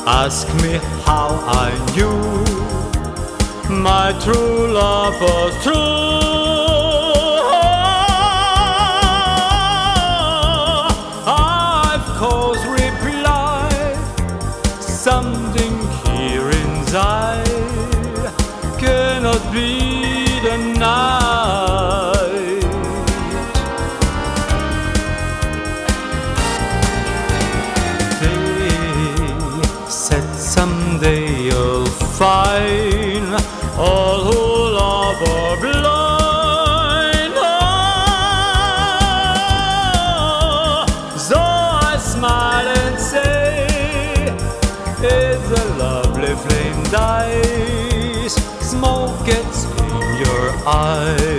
Ask me how I knew my true love was true. I've caused reply, something here inside cannot be denied. They said someday you'll find all who love are blind. Oh, so I smile and say, it's a lovely flame dies, smoke gets in your eyes.